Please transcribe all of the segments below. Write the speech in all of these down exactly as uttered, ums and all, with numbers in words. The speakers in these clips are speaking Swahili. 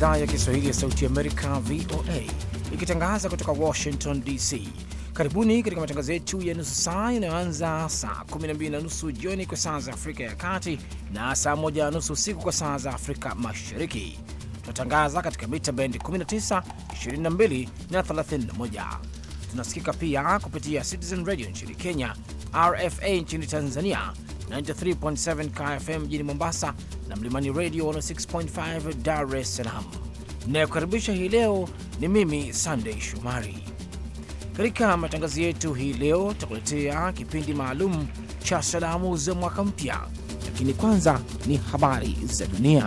idhaa ya Kiswahili ya Sauti Amerika, V O A, ikitangaza kutoka Washington D C. Karibuni katika matangazo yetu ya nusu saa yanayoanza saa kumi na mbili na nusu jioni kwa saa za Afrika ya Kati na saa moja na nusu usiku kwa saa za Afrika Mashariki. Tunatangaza katika mita bendi kumi na tisa, ishirini na mbili na thelathini na moja. Tunasikika pia kupitia Citizen Radio nchini Kenya, R F A nchini Tanzania, tisini na tatu nukta saba K F M mjini Mombasa na Mlimani Radio mia sita nukta tano Dar es Salaam. Ninayokaribisha hii leo ni mimi Sunday Shumari. Katika matangazo yetu hii leo tutakuletea kipindi maalum cha salamu za mwaka mpya, lakini kwanza ni habari za dunia.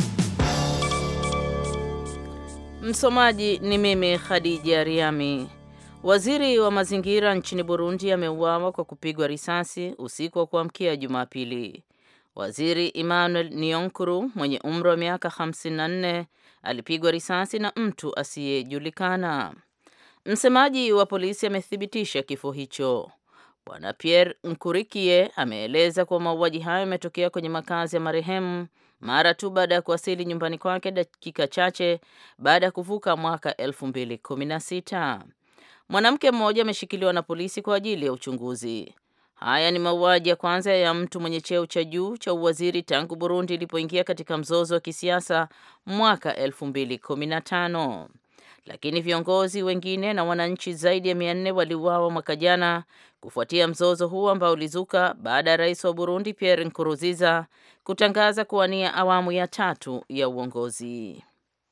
Msomaji ni mimi Khadija Riami. Waziri wa mazingira nchini Burundi ameuawa kwa kupigwa risasi usiku wa kuamkia Jumapili. Waziri Emmanuel Niyonkuru mwenye umri wa miaka hamsini na nne alipigwa risasi na mtu asiyejulikana. Msemaji wa polisi amethibitisha kifo hicho. Bwana Pierre Nkurikiye ameeleza kuwa mauaji hayo yametokea kwenye makazi ya marehemu mara tu baada ya kuwasili nyumbani kwake dakika chache baada ya kuvuka mwaka elfu mbili kumi na sita. Mwanamke mmoja ameshikiliwa na polisi kwa ajili ya uchunguzi. Haya ni mauaji ya kwanza ya mtu mwenye cheo cha juu cha uwaziri tangu Burundi ilipoingia katika mzozo wa kisiasa mwaka elfu mbili kumi na tano. Lakini viongozi wengine na wananchi zaidi ya mia nne waliuawa mwaka jana kufuatia mzozo huu ambao ulizuka baada ya rais wa Burundi Pierre Nkurunziza kutangaza kuwania awamu ya tatu ya uongozi.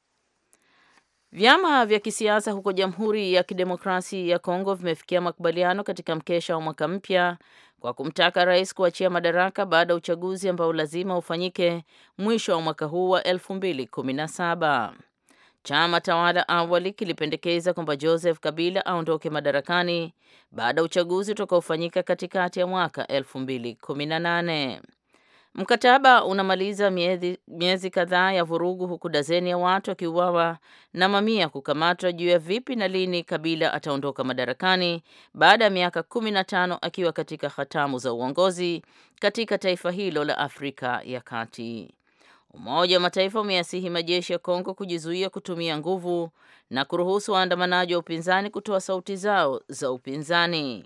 Vyama vya kisiasa huko Jamhuri ya Kidemokrasia ya Kongo vimefikia makubaliano katika mkesha wa mwaka mpya kwa kumtaka rais kuachia madaraka baada ya uchaguzi ambao lazima ufanyike mwisho wa mwaka huu wa elfu mbili kumi na saba. Chama tawala awali kilipendekeza kwamba Joseph Kabila aondoke madarakani baada ya uchaguzi utakaofanyika katikati ya mwaka elfu mbili kumi na nane. Mkataba unamaliza miezi, miezi kadhaa ya vurugu huku dazeni ya watu wakiuawa na mamia kukamatwa juu ya vipi na lini Kabila ataondoka madarakani baada ya miaka kumi na tano akiwa katika hatamu za uongozi katika taifa hilo la Afrika ya Kati. Umoja wa Mataifa umeyasihi majeshi ya Kongo kujizuia kutumia nguvu na kuruhusu waandamanaji wa upinzani kutoa sauti zao za upinzani.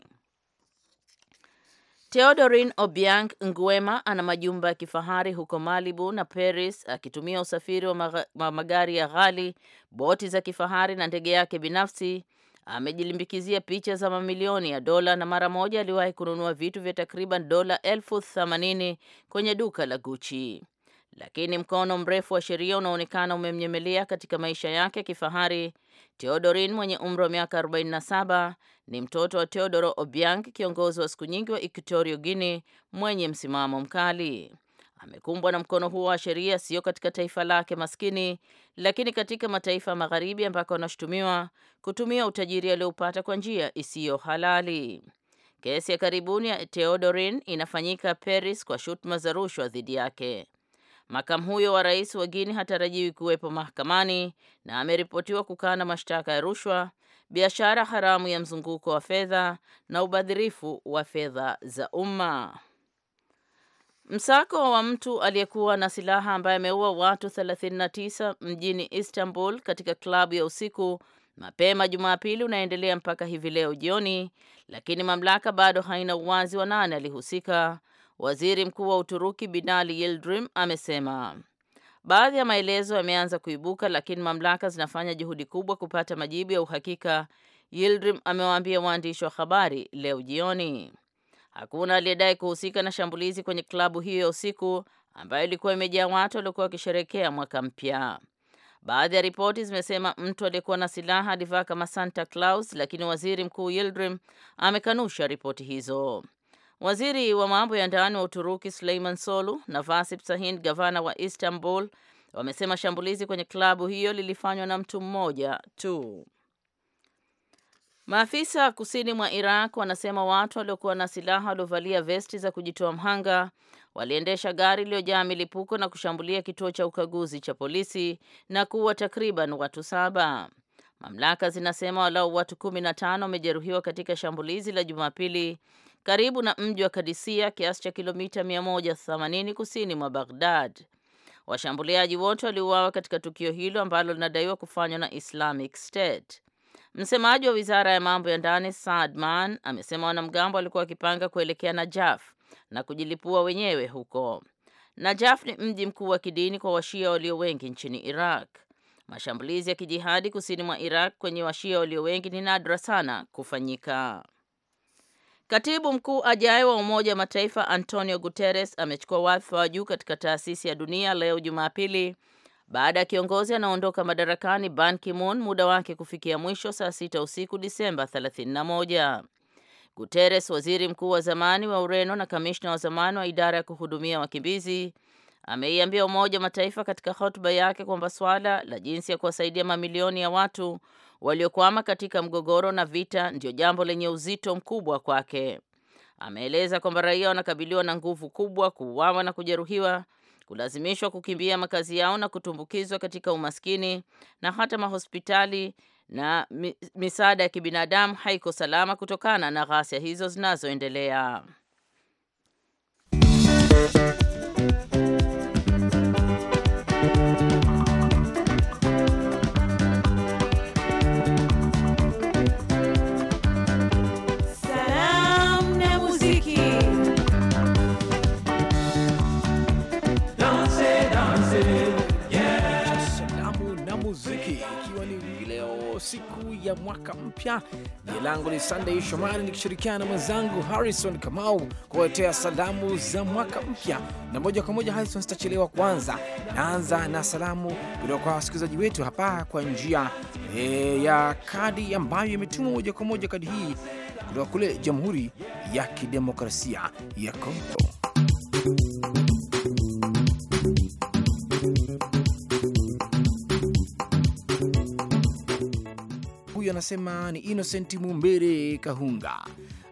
Theodorin Obiang Nguema ana majumba ya kifahari huko Malibu na Paris akitumia usafiri wa, maga, wa magari ya ghali, boti za kifahari na ndege yake binafsi. Amejilimbikizia picha za mamilioni ya dola na mara moja aliwahi kununua vitu vya takriban dola elfu themanini kwenye duka la Gucci. Lakini mkono mrefu wa sheria unaonekana umemnyemelea katika maisha yake kifahari. Theodorin mwenye umri wa miaka arobaini na saba ni mtoto wa Teodoro Obiang, kiongozi wa siku nyingi wa Equatorial Guinea mwenye msimamo mkali. Amekumbwa na mkono huo wa sheria sio katika taifa lake maskini, lakini katika mataifa ya magharibi ambako anashutumiwa kutumia utajiri aliopata kwa njia isiyo halali. Kesi ya karibuni ya Theodorin inafanyika Paris kwa shutuma za rushwa dhidi yake. Makamu huyo wa rais wa Guinea hatarajiwi kuwepo mahakamani na ameripotiwa kukana mashtaka ya rushwa, biashara haramu ya mzunguko wa fedha na ubadhirifu wa fedha za umma. Msako wa mtu aliyekuwa na silaha ambaye ameua watu thelathini na tisa mjini Istanbul katika klabu ya usiku mapema Jumapili unaendelea mpaka hivi leo jioni, lakini mamlaka bado haina uwazi wa nani alihusika. Waziri Mkuu wa Uturuki Binali Yildirim amesema. Baadhi ya maelezo yameanza kuibuka, lakini mamlaka zinafanya juhudi kubwa kupata majibu ya uhakika, Yildirim amewaambia waandishi wa habari leo jioni. Hakuna aliyedai kuhusika na shambulizi kwenye klabu hiyo ya usiku ambayo ilikuwa imejaa watu waliokuwa wakisherehekea mwaka mpya. Baadhi ya ripoti zimesema mtu aliyekuwa na silaha alivaa kama Santa Claus, lakini Waziri Mkuu Yildirim amekanusha ripoti hizo. Waziri wa mambo ya ndani wa Uturuki Süleyman Soylu na Vasip Sahin, gavana wa Istanbul, wamesema shambulizi kwenye klabu hiyo lilifanywa na mtu mmoja tu. Maafisa kusini mwa Iraq wanasema watu waliokuwa na silaha waliovalia vesti za kujitoa mhanga waliendesha gari lililojaa milipuko na kushambulia kituo cha ukaguzi cha polisi na kuua takriban watu saba. Mamlaka zinasema walau watu kumi na tano wamejeruhiwa katika shambulizi la Jumapili karibu na mji wa Kadisia kiasi cha kilomita mia moja themanini kusini mwa Baghdad. Washambuliaji wote waliuawa katika tukio hilo ambalo linadaiwa kufanywa na Islamic State. Msemaji wa Wizara ya Mambo ya Ndani Saad Man amesema wanamgambo walikuwa wakipanga kuelekea Najaf na kujilipua wenyewe huko. Najaf ni mji mkuu wa kidini kwa Washia walio wengi nchini Iraq. Mashambulizi ya kijihadi kusini mwa Iraq kwenye Washia walio wengi ni nadra sana kufanyika. Katibu mkuu ajaye wa Umoja wa Mataifa Antonio Guterres amechukua wadhifa wa juu katika taasisi ya dunia leo Jumapili baada ya kiongozi anaondoka madarakani Ban Ki-moon muda wake kufikia mwisho saa sita usiku Disemba thelathini na moja. Guterres, waziri mkuu wa zamani wa Ureno na kamishna wa zamani wa idara ya kuhudumia wakimbizi, ameiambia Umoja wa Mataifa katika hotuba yake kwamba swala la jinsi ya kuwasaidia mamilioni ya watu waliokwama katika mgogoro na vita ndio jambo lenye uzito mkubwa kwake. Ameeleza kwamba raia wanakabiliwa na nguvu kubwa, kuuawa na kujeruhiwa, kulazimishwa kukimbia makazi yao na kutumbukizwa katika umaskini, na hata mahospitali na misaada ya kibinadamu haiko salama kutokana na ghasia hizo zinazoendelea. Ikiwa ni leo siku ya mwaka mpya, jina langu ni Sunday Shomari nikishirikiana na mwenzangu Harrison Kamau kuwaletea salamu za mwaka mpya. Na moja kwa moja Harrison, sitachelewa kwanza. Naanza na salamu kutoka kwa wasikilizaji wetu hapa kwa njia e, ya kadi ambayo imetumwa moja kwa moja, kadi hii kutoka kule Jamhuri ya Kidemokrasia ya Kongo. Anasema ni Innocent Mumbere Kahunga.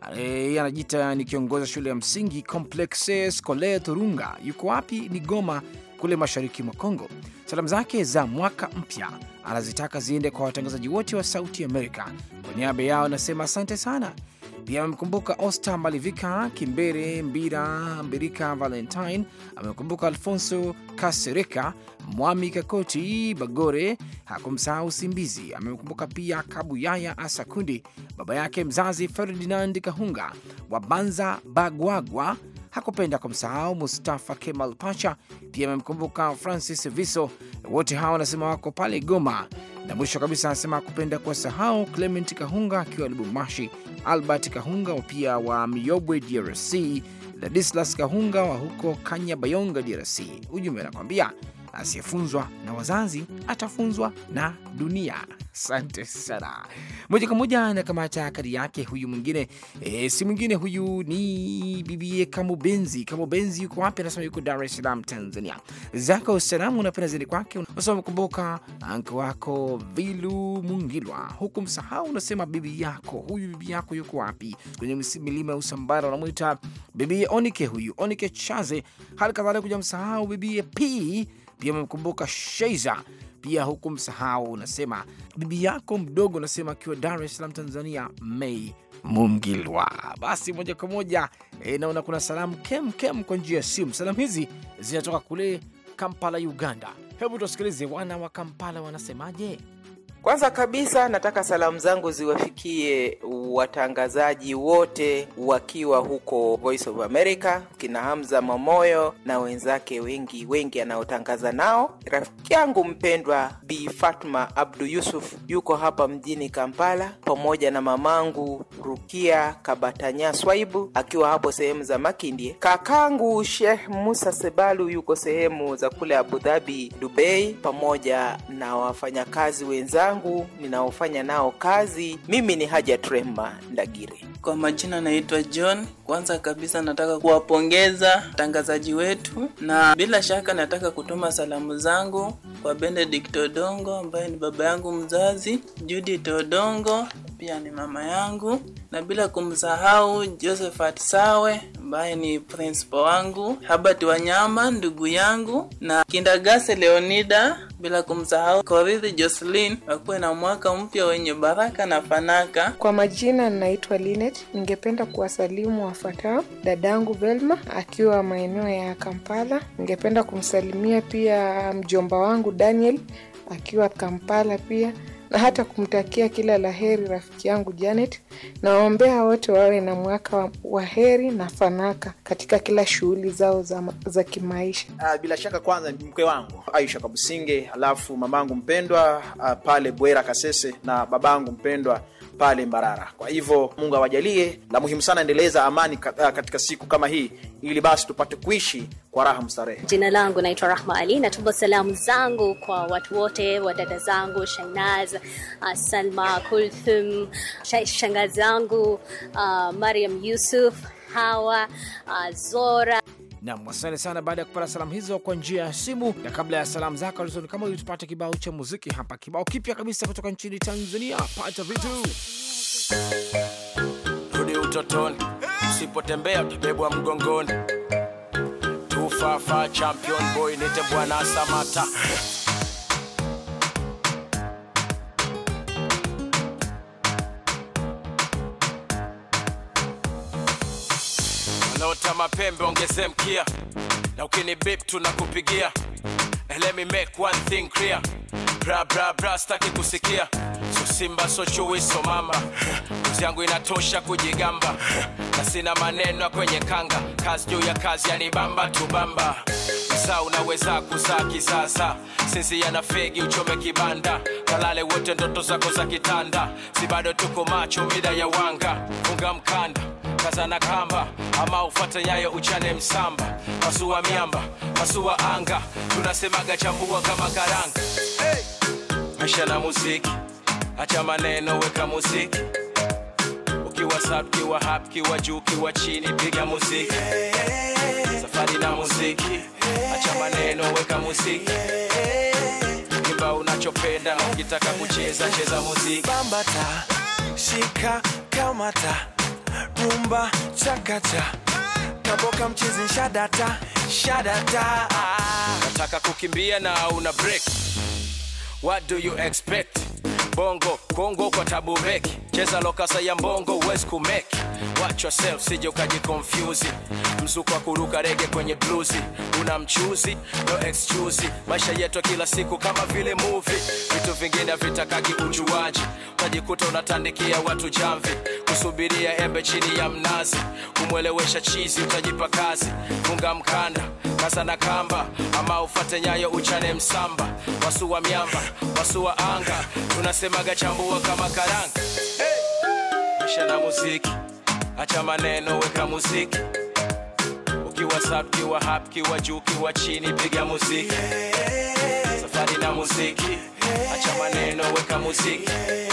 E, anajita ni kiongoza shule ya msingi Complexe Scolaire Turunga. Yuko wapi? Ni Goma kule mashariki mwa Kongo. Salamu zake za mwaka mpya anazitaka ziende kwa watangazaji wote wa Sauti Amerika. Kwa niaba yao anasema asante sana. Pia amemkumbuka Osta Malivika, Kimbere Mbira, Mbirika Valentine, amemkumbuka Alfonso Kasereka, Mwami Kakoti Bagore, hakumsahau Simbizi, amemkumbuka pia Kabuyaya Asakundi, baba yake mzazi Ferdinand Kahunga, Wabanza Bagwagwa, hakupenda kumsahau Mustafa Kemal Pacha, pia amemkumbuka Francis Viso. Wote hawa wanasema wako pale Goma. Na mwisho kabisa anasema kupenda kwa sahau Clement Kahunga akiwa Lubumbashi, Albert Kahunga pia wa Miyobwe D R C, Ladislas Kahunga wa huko Kanyabayonga D R C. Ujumbe anakuambia asiyefunzwa na wazazi atafunzwa na dunia. Asante sana. Moja kwa moja na kamata kadi yake huyu mwingine, e, si mwingine huyu ni bibie Kamubenzi. Kamubenzi yuko wapi? Anasema yuko Dar es Salaam, Tanzania. Zako salamu unapenda zeni kwake. Unasema mkumbuka anko wako Vilu Mungilwa. Huku msahau unasema bibi yako. Huyu bibi yako yuko wapi? Kwenye milima ya Usambara unamuita bibi Onike huyu. Onike Chaze. Hali kadhalika kuja msahau bibi P. Pia mkumbuka Sheiza. Pia huku msahau unasema bibi yako mdogo, unasema akiwa Dar es Salaam, Tanzania, May Mungilwa. Basi moja kwa moja e, naona kuna salamu kem kem kwa njia ya simu. Salamu hizi zinatoka kule Kampala, Uganda. Hebu tusikilize wana wa Kampala wanasemaje. Kwanza kabisa nataka salamu zangu ziwafikie watangazaji wote wakiwa huko Voice of America, kina Hamza Mamoyo na wenzake wengi wengi anaotangaza nao. Rafiki yangu mpendwa Bi Fatma Abdu Yusuf yuko hapa mjini Kampala, pamoja na mamangu Rukia Kabatanya Swaibu akiwa hapo sehemu za Makindye. Kakangu Sheikh Musa Sebalu yuko sehemu za kule Abu Dhabi, Dubai, pamoja na wafanyakazi wenzangu ninaofanya nao kazi. Mimi ni Haja Tremba Ndagire. Kwa majina naitwa John. Kwanza kabisa nataka kuwapongeza watangazaji wetu, na bila shaka nataka kutuma salamu zangu kwa Benedict Odongo ambaye ni baba yangu mzazi, Judith Odongo pia ni mama yangu, na bila kumsahau Josephat Sawe ambaye ni principal wangu, Habert Wanyama ndugu yangu, na Kindagase Leonida, bila kumsahau Korithi Jocelyn. Wakuwe na mwaka mpya wenye baraka na fanaka. Kwa majina naitwa Linet. Ningependa kuwasalimu wafuatao: dadangu Velma akiwa maeneo ya Kampala. Ningependa kumsalimia pia mjomba wangu Daniel akiwa Kampala pia, na hata kumtakia kila laheri rafiki yangu Janet. Naombea wote wawe na mwaka wa heri na fanaka katika kila shughuli zao za, za kimaisha. Uh, bila shaka kwanza ni mke wangu Aisha Kabusinge, alafu mamangu mpendwa uh, pale Bwera Kasese, na babangu mpendwa pale Mbarara. Kwa hivyo Mungu awajalie. La muhimu sana, endeleza amani katika siku kama hii, ili basi tupate kuishi kwa raha mstarehe. Jina langu naitwa Rahma Ali. Natuma salamu zangu kwa watu wote, wadada zangu Shainaz, uh, Salma, Kulthum, shangazi zangu uh, Mariam Yusuf, Hawa, uh, Zora. Naam, asante sana. Baada ya kupata salamu hizo kwa njia ya simu, na kabla ya salamu zako alizoni, kama ili tupate kibao cha muziki hapa, kibao kipya kabisa kutoka nchini Tanzania. Pata vitu rudi utotoni, usipotembea utabebwa mgongoni. Tufafa champion boy, nite Bwana Samata. Wanaota mapembe ongeze mkia, na ukini beep tunakupigia. Let me make one thing clear, bra bra bra staki kusikia. So simba so chui so mama, kazi yangu inatosha kujigamba, na sina maneno kwenye kanga. Kazi juu ya kazi yanibamba tubamba. Sasa unaweza kuzaa kisasa, sisi yana fegi uchome kibanda. Kalale wote ndoto zako za kitanda, si bado tuko macho mida ya wanga. Funga mkanda, kaza na kamba, ama ufuate nyayo uchane msamba. Pasua miamba, pasua anga, tunasemaga chambua kama karanga. Hey! Maisha na muziki, acha maneno weka muziki. Ukiwa sub, kiwa hap, kiwa juu, kiwa chini, piga muziki. Safari na muziki, acha maneno weka muziki. Imba unachopenda, ukitaka kucheza cheza muziki. Bambata, shika, kamata, rumba, chakacha, kaboka mchizi shadata, shadata. Nataka kukimbia na una break, what do you expect? Bongo, Kongo kwa tabu meki, cheza lokasa ya mbongo uwezi kumeki. Watch yourself, sije ukaji confuse. Mzuko wa kuruka rege kwenye bluesi, una mchuzi, no excuse. Maisha yetu kila siku kama vile movie, vitu vingine vitakagi ujuaji. Utajikuta unatandikia watu jamvi, kusubiria embe chini ya mnazi. Kumwelewesha chizi utajipa kazi. Funga mkanda, kaza na kamba, ama ufate nyayo uchane msamba. Wasua miamba, wasua anga, tunasemaga chambua kama karanga. Hey! Maisha na muziki, acha maneno weka muziki. Ukiwa sub, kiwa hap, kiwa juu, kiwa chini, piga muziki. Safari na muziki, acha maneno weka muziki.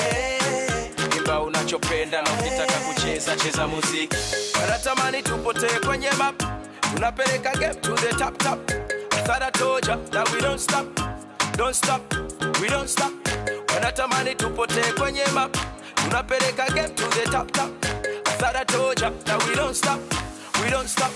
Imba unachopenda, na ukitaka kucheza cheza muziki. Wanatamani tupotee kwenye map, tunapeleka game to the top top. I thought I told ya that we don't stop, don't stop, we don't stop. Wanatamani tupotee kwenye map, tunapeleka game to the top top. I thought I told ya that we don't stop, we don't stop.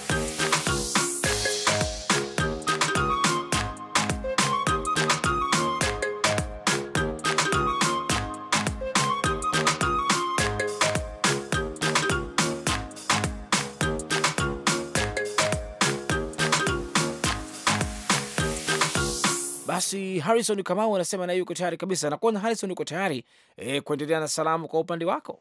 Basi Harrison Kamau anasema na yuko tayari kabisa. Na kuona Harrison yuko tayari e, kuendelea na salamu kwa upande wako.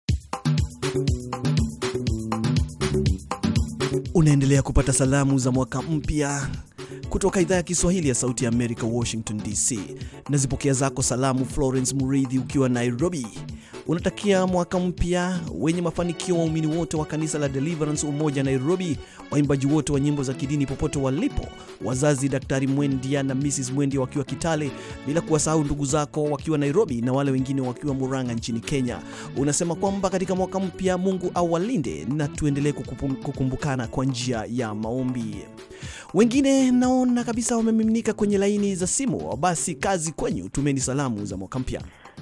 Unaendelea kupata salamu za mwaka mpya kutoka idhaa ya Kiswahili ya Sauti ya Amerika, Washington D C. Nazipokea zako salamu Florence Muridhi ukiwa Nairobi. Unatakia mwaka mpya wenye mafanikio waumini wote wa kanisa la Deliverance Umoja Nairobi, waimbaji wote wa nyimbo za kidini popote walipo, wazazi Daktari Mwendia na Missus Mwendia wakiwa Kitale, bila kuwasahau ndugu zako wakiwa Nairobi na wale wengine wakiwa Murang'a nchini Kenya. Unasema kwamba katika mwaka mpya Mungu awalinde na tuendelee kukumbukana kwa njia ya maombi. Wengine naona kabisa wamemiminika kwenye laini za simu. Basi kazi kwenyu, tumeni salamu za mwaka mpya.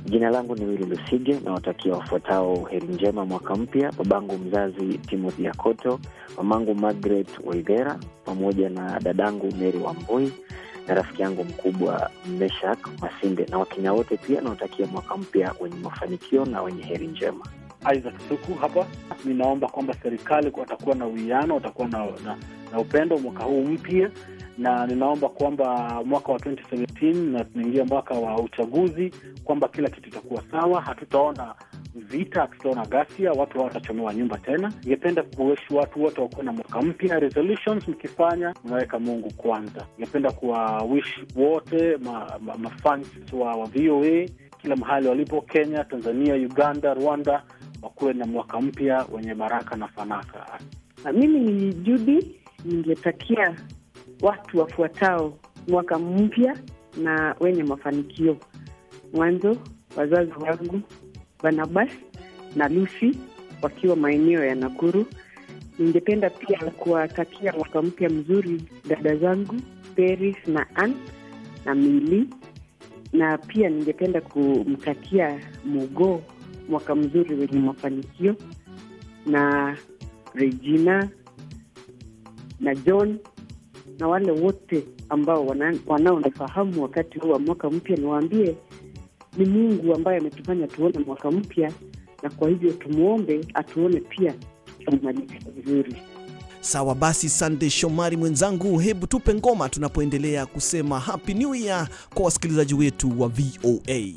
Jina langu ni Willy Lusige, na watakia wafuatao heri njema mwaka mpya: babangu mzazi Timothy Akoto, mamangu Margaret Waigera, pamoja na dadangu Mary Wambui, na rafiki yangu mkubwa Meshak Masinde, na Wakenya wote pia na watakia mwaka mpya wenye mafanikio na wenye heri njema. Isaac Suku hapa. Ninaomba kwamba serikali watakuwa na uwiano, watakuwa na, na, na upendo mwaka huu mpya, na ninaomba kwamba mwaka wa twenty seventeen na tunaingia mwaka wa uchaguzi, kwamba kila kitu kitakuwa sawa, hatutaona vita, hatutaona ghasia, watu hawatachomewa nyumba tena. Ningependa kuwishi watu wote wakuwe na mwaka mpya. Resolutions mkifanya, mnaweka Mungu kwanza. Ningependa kuwawish wote ma, ma, ma fans wa, wa V O A kila mahali walipo, Kenya, Tanzania, Uganda, Rwanda, wakuwe na mwaka mpya wenye baraka na fanaka. Mimi ni Judy, ningetakia watu wafuatao mwaka mpya na wenye mafanikio. Mwanzo, wazazi wangu Barnabas na Lucy wakiwa maeneo ya Nakuru. Ningependa pia kuwatakia mwaka mpya mzuri dada zangu Paris na Ann na Mili, na pia ningependa kumtakia Mugo mwaka mzuri wenye mafanikio, na Regina na John na wale wote ambao wanaonifahamu wakati huu wa mwaka mpya. Niwaambie ni Mungu ambaye ametufanya tuone mwaka mpya, na kwa hivyo tumuombe atuone pia tumalize vizuri. Sawa basi, Sunday Shomari mwenzangu, hebu tupe ngoma tunapoendelea kusema Happy New Year kwa wasikilizaji wetu wa V O A.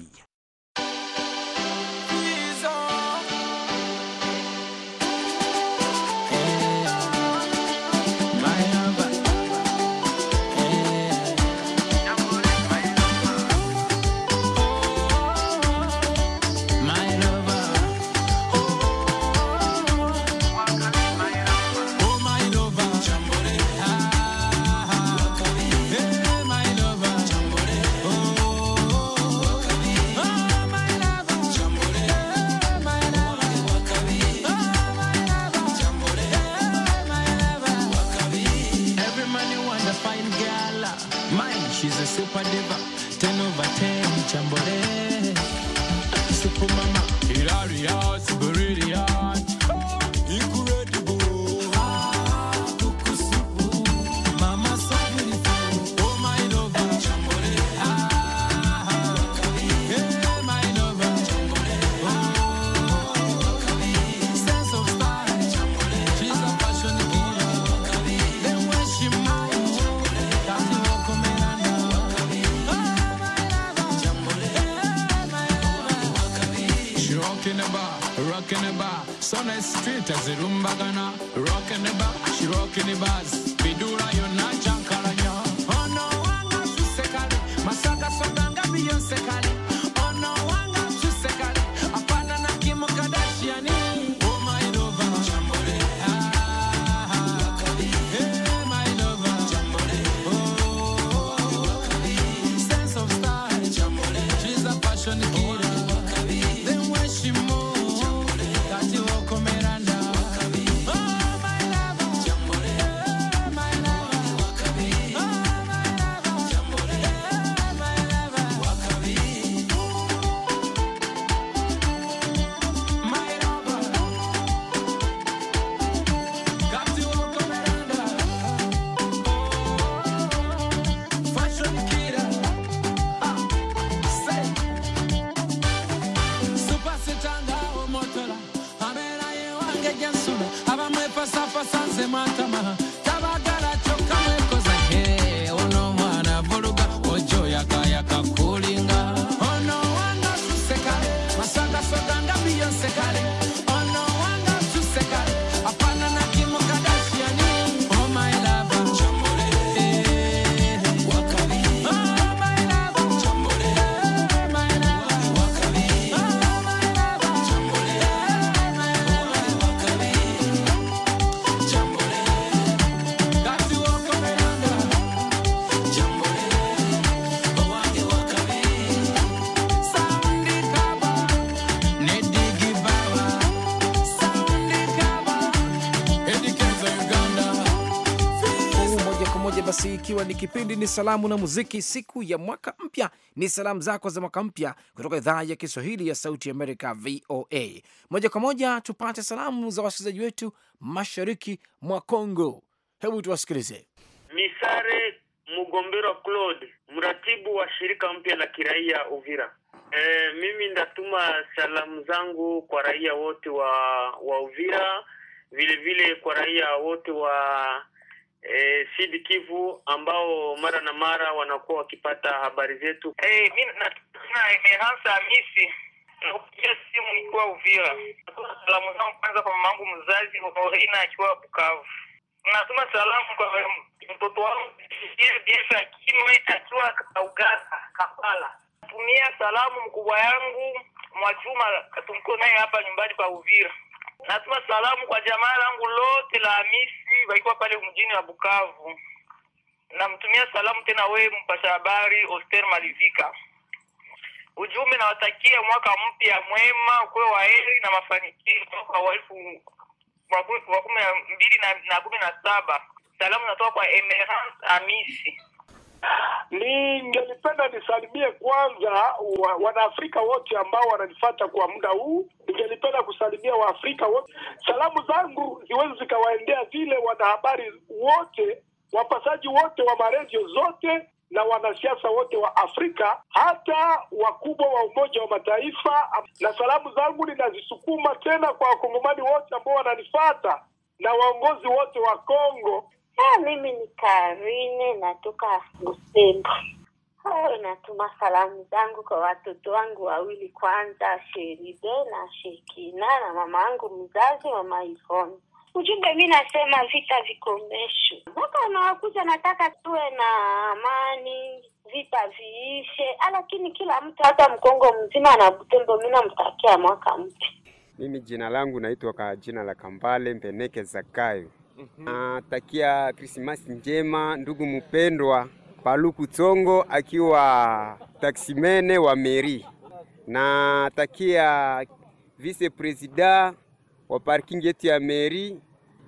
ni kipindi ni salamu na muziki. Siku ya mwaka mpya ni salamu zako za mwaka mpya kutoka idhaa ya Kiswahili ya Sauti Amerika V O A. Moja kwa moja tupate salamu za wasikilizaji wetu mashariki mwa Kongo. Hebu tuwasikilize. Misare Mugombero Claude, mratibu wa shirika mpya la kiraia Uvira. E, mimi ndatuma salamu zangu kwa raia wote wa wa Uvira, vile vile kwa raia wote wa e, Sud Kivu ambao mara na mara wanakuwa wakipata habari zetu. Eh, mimi natuna Emerance Amisi. Nakupigia simu nikiwa Uvira. Natuma salamu zangu kwanza kwa mamangu mzazi Orina akiwa Bukavu. Natuma salamu kwa mtoto wangu Biesa Kimwe akiwa Uganda, Kampala. Tumia salamu mkubwa yangu Mwachuma tuko naye hapa nyumbani pa Uvira. Natuma salamu kwa jamaa langu lote la Hamisi walikuwa pale mjini wa Bukavu. Namtumia salamu tena wewe mpasha habari Oster Malivika. Ujumbe nawatakia mwaka mpya mwema, kwa waheri na mafanikio kwa elfu mbili na kumi na saba. Salamu natoka kwa Emerance Amisi. Ningelipenda nisalimie kwanza wa, wanaafrika wote ambao wananifuata kwa muda huu. Ningelipenda kusalimia waafrika wote. Salamu zangu ziweze zikawaendea vile wanahabari wote, wapasaji wote wa maredio zote na wanasiasa wote wa Afrika, hata wakubwa wa Umoja wa Mataifa. Na salamu zangu ninazisukuma tena kwa wakongomani wote ambao wananifuata na waongozi wote wa Kongo. Ah, mimi ni Karine natoka Busembo. Hao natuma salamu zangu kwa watoto wangu wawili, kwanza Sheribe na Shekina na mama yangu mzazi mama Ivone. Ujumbe mimi nasema vita vikomeshwe. Mwaka unaokuja nataka tuwe na amani, vita viishe, lakini kila mtu hata Mkongo mzima na Butembo mimi namtakia mwaka mpya. Mimi jina langu naitwa kwa jina la Kambale Mpeneke Zakayo. Natakia Christmas njema ndugu mpendwa Paluku Tsongo akiwa taksimene wa meri. Natakia vice president wa parking yetu ya meri,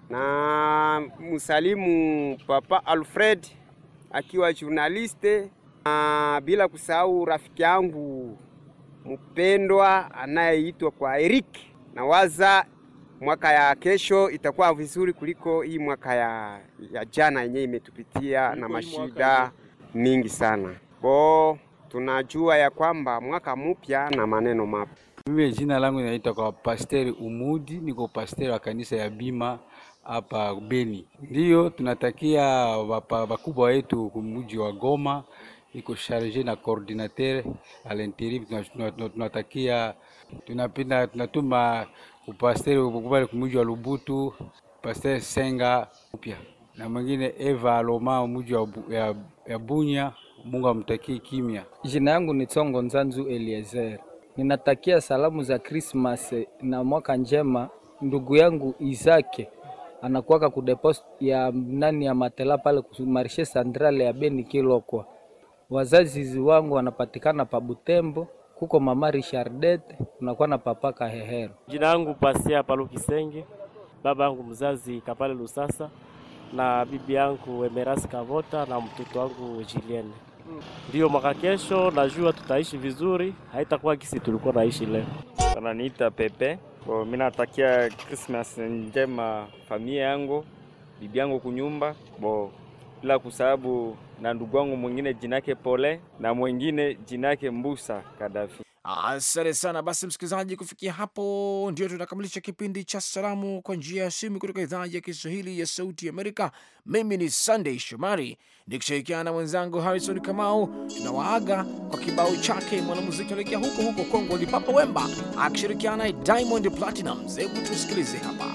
na musalimu papa Alfred akiwa journaliste, na bila kusahau rafiki yangu mpendwa anayeitwa kwa Eric. Na waza mwaka ya kesho itakuwa vizuri kuliko hii mwaka ya, ya jana yenyewe imetupitia na mashida mingi sana. Bo tunajua ya kwamba mwaka mpya na maneno mapya. Mimi jina langu naitwa kwa Pastor Umudi, niko pastor wa kanisa ya Bima hapa Beni. Ndio tunatakia wakubwa wetu kumji wa Goma, iko chargé na coordinateur à l'intérim. Tunatakia tunapenda tunatuma upasteur ukubali kumji wa Lubutu, Pastor Senga upya, na mwingine Eva Aloma mji wa ya, ya Bunya. Mungu amtakie kimya. Jina yangu ni Tsongo Nzanzu Eliezer. Ninatakia salamu za Christmas na mwaka njema ndugu yangu Isake, anakuwaka ku deposit ya nani ya Matela pale ku Marché Central ya Beni Kilokwa. Wazazi wangu wanapatikana pa Butembo, kuko mama Richardette, unakuwa na papa Kahehero. Jina langu Pasia Palukisenge, baba yangu mzazi Kapale Lusasa, na bibi yangu Emerasi Kavota na mtoto wangu Julienne. Ndio mwaka kesho najua tutaishi vizuri, haitakuwa kisi tulikuwa naishi leo. Wananiita Pepe. Bo mimi natakia Christmas njema familia yangu, bibi yangu kunyumba. Bo bila kusababu na ndugu wangu mwingine jinake Pole na mwingine jinake Mbusa Kadafi. Asante sana. Basi msikilizaji, kufikia hapo ndio tunakamilisha kipindi cha salamu kwa njia ya simu kutoka idhaa ya Kiswahili ya Sauti ya Amerika. Mimi ni Sunday Shomari nikishirikiana na mwenzangu Harrison Kamau. Tunawaaga kwa kibao chake mwanamuziki aliyekuwa huko huko Kongo ni Papa Wemba akishirikiana na Diamond Platinum. Hebu tusikilize hapa.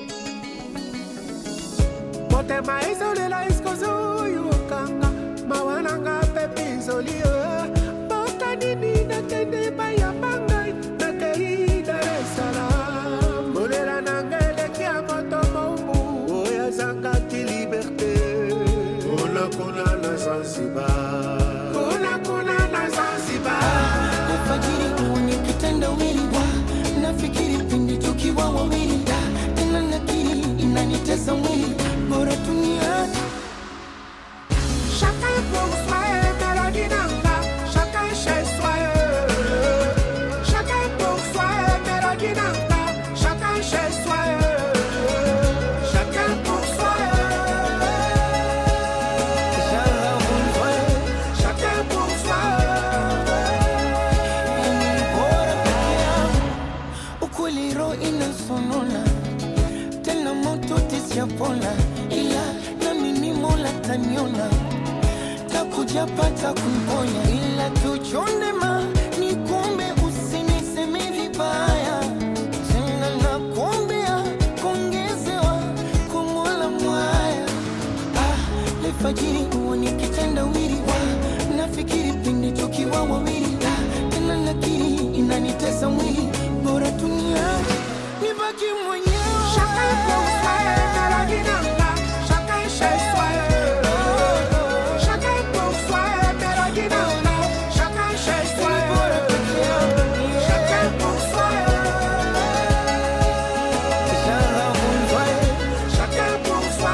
Mote maizo la iskozo yukanga mawananga pepizo lio nini na tende baya bangai na kei Dar es Salaam Molela nangele kia moto maumu Oya zangati liberté Kuna kuna na Zanzibar Kuna kuna na Zanzibar Alfajiri uoni kitanda wiliwa Nafikiri pindi tukiwa wawili Tena nakiri inanitesa mwili Bora dunia Shaka hujapata kumponya, ila tuchonde ma ni kumbe usiniseme vibaya tena, na kuombea kuongezewa kumula mwaya. Ah, lefajiri uoni kitenda wiri wa nafikiri pindi tukiwa wawili, tena nakiri inanitesa mwili, bora dunia nibaki mwenyewe. Chacun pour soi, mélodie nanga, chacun chez soi. Chacun pour soi, mélodie nanga, chacun chez soi. Chacun pour soi. Chacun pour soi.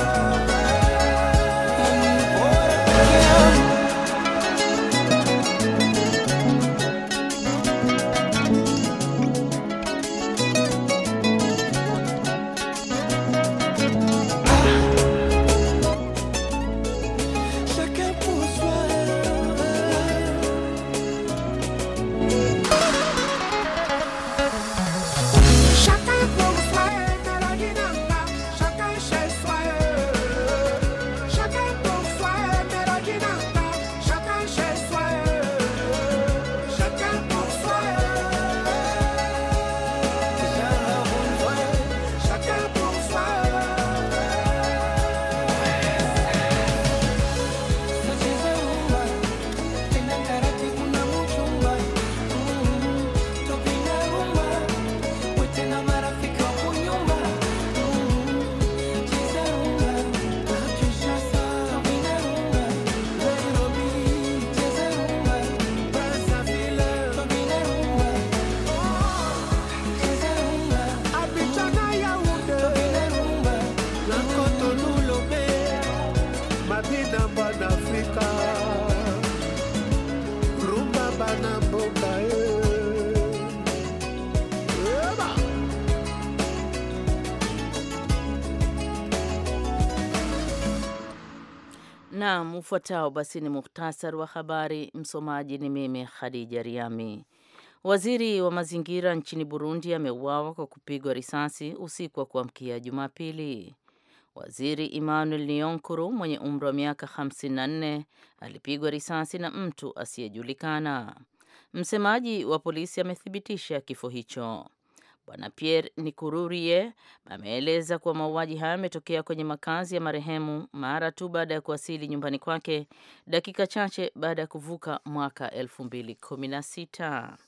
Naam, ufuatao basi ni muhtasari wa habari. Msomaji ni mimi Khadija Riami. Waziri wa mazingira nchini Burundi ameuawa kwa kupigwa risasi usiku wa kuamkia Jumapili. Waziri Emmanuel Niyonkuru mwenye umri wa miaka hamsini na nne alipigwa risasi na mtu asiyejulikana. Msemaji wa polisi amethibitisha kifo hicho. Bwana Pierre Nikururie ameeleza kuwa mauaji hayo yametokea kwenye makazi ya marehemu mara tu baada ya kuwasili nyumbani kwake dakika chache baada ya kuvuka mwaka elfu mbili kumi na sita.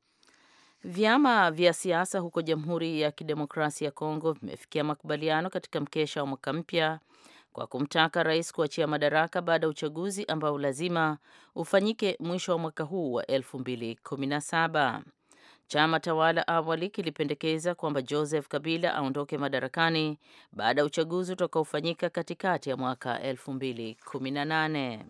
Vyama vya siasa huko Jamhuri ya Kidemokrasia ya Kongo vimefikia makubaliano katika mkesha wa mwaka mpya kwa kumtaka rais kuachia madaraka baada ya uchaguzi ambao lazima ufanyike mwisho wa mwaka huu wa elfu mbili kumi na saba. Chama tawala awali kilipendekeza kwamba Joseph Kabila aondoke madarakani baada ya uchaguzi utakaofanyika katikati ya mwaka elfu mbili kumi na nane.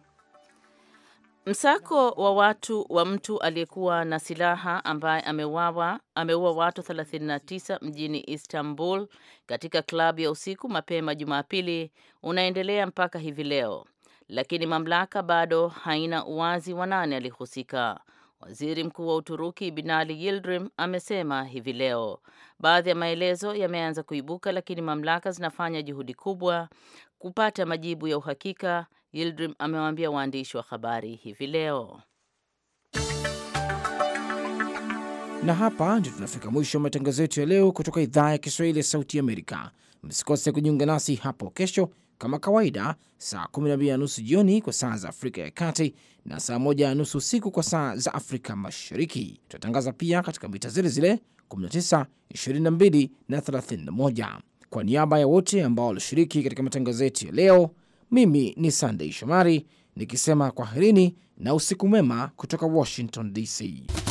Msako wa watu wa mtu aliyekuwa na silaha ambaye ameuawa ameua watu thelathini na tisa mjini Istanbul katika klabu ya usiku mapema Jumapili unaendelea mpaka hivi leo, lakini mamlaka bado haina uwazi wa nani alihusika. Waziri Mkuu wa Uturuki Binali Yildirim amesema hivi leo. Baadhi ya maelezo yameanza kuibuka, lakini mamlaka zinafanya juhudi kubwa kupata majibu ya uhakika, Yildirim amewaambia waandishi wa habari hivi leo. Na hapa ndio tunafika mwisho wa matangazo yetu ya leo kutoka idhaa ya Kiswahili ya Sauti Amerika. Msikose kujiunga nasi hapo kesho kama kawaida saa kumi na mbili na nusu jioni kwa saa za Afrika ya Kati na saa moja na nusu usiku kwa saa za Afrika Mashariki. Tutatangaza pia katika mita zile zile kumi na tisa, ishirini na mbili na thelathini na moja. Kwa niaba ya wote ambao walishiriki katika matangazo yetu ya leo, mimi ni Sunday Shomari nikisema kwaherini na usiku mwema kutoka Washington D C.